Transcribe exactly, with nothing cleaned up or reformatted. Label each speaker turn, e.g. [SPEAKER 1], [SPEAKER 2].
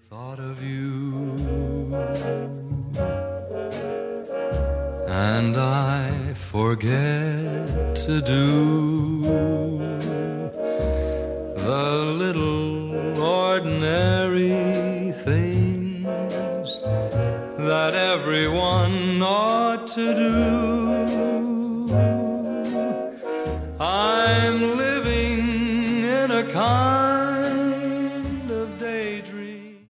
[SPEAKER 1] thought of you, and I forget to do the little ordinary things that everyone ought to do. I'm living in a kind